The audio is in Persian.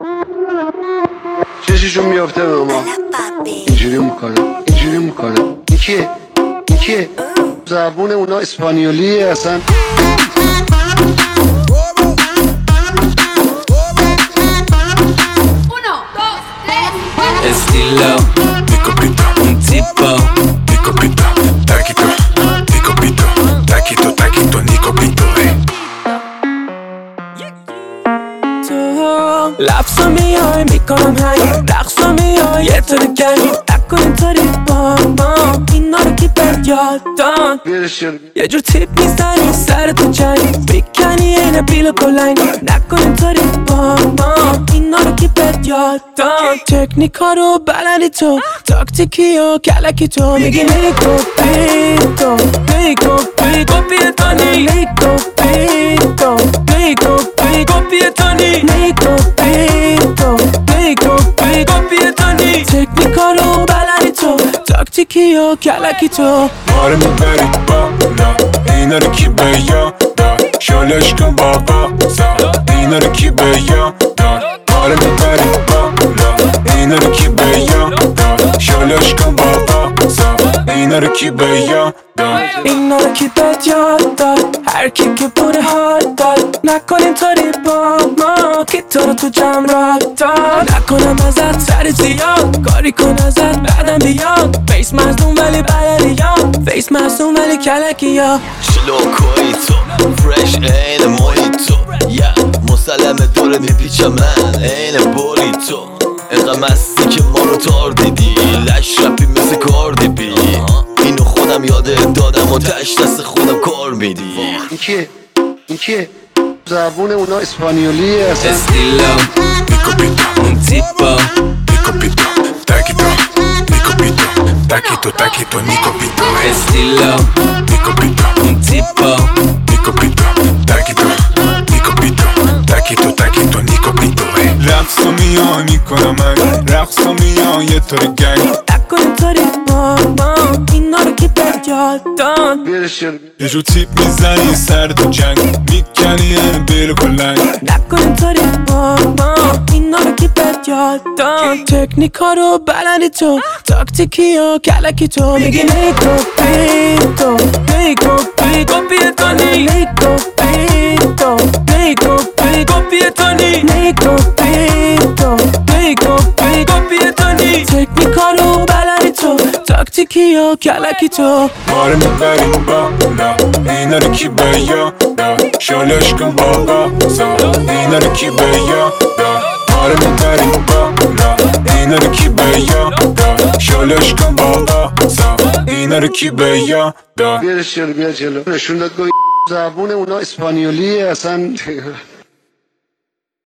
چششون میافته به ما اینجوری میکنه این کیه زبون اونا اسپانیولیه اصلا. Estilo, mi copito, un tipo, mi copito, taquito, mi copito, taquito, taquito, mi copito, لفظا میای میکنم هنگ رقصا میای یه طور گنگ نکن اینطوری با اینا رو کی بهت یاد داد یه جور تیپ میزنی سر تو جنگ میکنی اینه بیل کلنگ نکن اینطوری با اینا رو کی بهت یاد داد تکنیکا رو بلدی تو تاکتیکی و کلکی تو میگی نیکوپیتو پیتونی پیتونی تکنیکا رو بلدی تو تاکتیکی و کلکی تو ما رو میبری بالا اینا رو کی به یاد داد شالش کن بابا اینا رو کی به یاد داد ما رو میبری بالا اینا رو کی به یاد داد شالش کن بابا اینا رو کی به یاد داد اینا رو کی بهت یاد داد هر کی که بوده حال داد نکن اینطوری با ما که تو رو تو جمع را داد نکنم ازت سر زیاد کاری کن ازت بعدم بیاد فیس مصدوم ولی بلدی یاد فیس مصدوم ولی کلکی یا شلوکوی تو فرش این مویتو مسلمه دوره میپیچم من این بولی تو اینقدر مستی که ما رو تار دیدی لش رپی مثل کاردی بی اینو خودم یاده دادم و تش دست خودم کار میدی این کیه زبون اونا اسپانیولیه اصلا. Estilo, mi copito, un tipo, mi copito, taquito, mi copito, taquito, taquito, mi copito, estilo, mi copito, un tipo, mi copito, taquito, mi copito, taquito, taquito, mi copito, رقصو میان میکنم من رقصو میان یه طور گنگ نکن اینطوری با اینا رو کی بهت یاد داد یه جو تیپ میزنی سر تو جنگ میکنی یه بیل کلنگ نکن اینطوری با اینا رو کی بهت یاد داد تکنیکا رو بلدی تو تاکتیکی و کلکی تو میگی نیکوپیتو پیتونی پیتونی تکنیکا رو بلدی تو تاکتیکی و کلکی تو ما رو میبریم بالا اینا رو کی به یاد داد شالش کن بابا اینا رو کی به یاد داد ما رو میبریم بالا اینا رو کی به یاد داد شالش کن بابا اینا رو کی به یاد داد بیا جلو نشون داد زبون اونا اسپانیولیه اصلا.